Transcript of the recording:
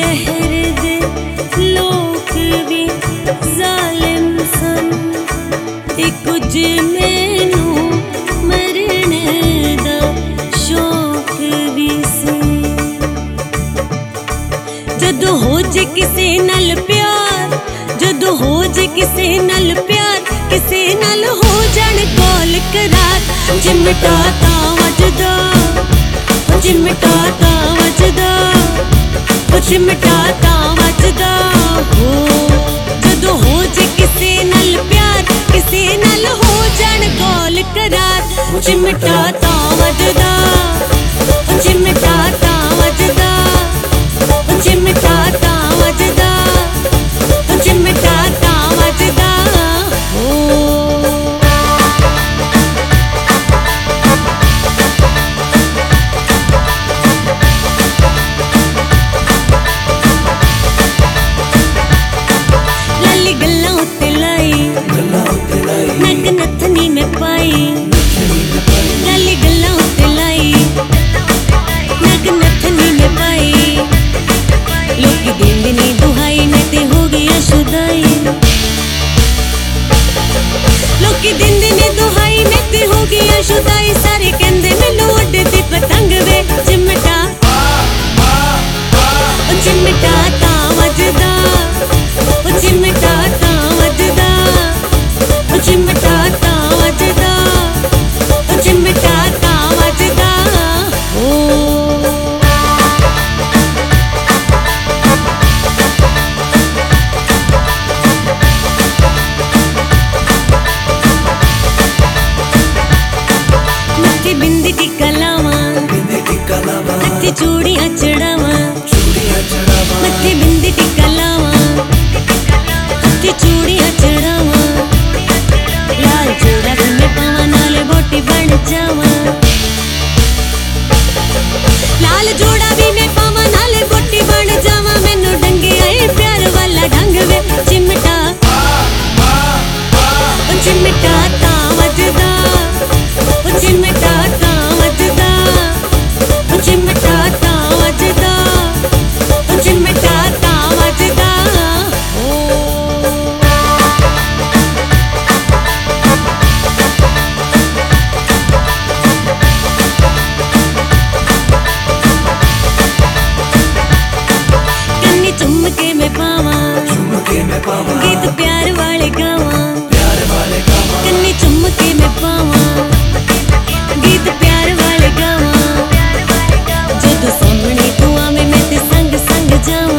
शहर दे लोक भी जालिम सन ते कुछ मैनू मरने दा शौक भी सी। जदों हो जे किसे नाल प्यार, जदों हो जे किसे नाल प्यार, किसे नाल हो जान कॉल करार, चिमटा तां वजदा, चिमटा तां वजदा, चिमटा तां वजदा हो। जदों हो जे किसे नाल प्यार, किसे नाल हो जान कॉल करार, चिमटा तां वजदा, चिमटा तां वजदा, चिमटा तां वजदा, चिमटा तां वजदा हो। लाली गल्लां उत्ते लाई, नक नथनी में पाई, लाली गल्लां उत्ते लाई, नक नथनी में पाई। लोकी देंदे नी दुहाई, मैं ते हो गया शुदाई, लोकी देंदे ने दुहाई, मैं ते हो गया शुदाई। सारे कहंदे मैनू उड़दी पतंग वे, चिमटा चिमटा तां वजदा, चिमटा तां वजदा, चिमटा तां वजदा, चिमटा तां वजदा हो। मत्थे बिंदी टिक्का लावां, हत्थे चूड़ियां चढ़ावां, मत्थे बिंदी टिक्का लावां, हत्थे चूड़ियां चढ़ावां। लाल जोड़ा भी मैं पावां, नाले बोटी बन जावां, लाल जोड़ा भी मैं पावां, नाले बोटी बन जावां। मैनू डंगे आए प्यार वाला ढंग वे, चिमटा चिमटा तां वजदा, चिमटा तां वजदा, चिमटा तां वजदा, चिमटा तां वजदा हो। कन्नी चुम के मैं पावां, गीत प्यार वाले गावां, कन्नी चुम के मैं पावां, गीत प्यार वाले गावां। जदों सामने तू आवे मैं ते संग संग जावां,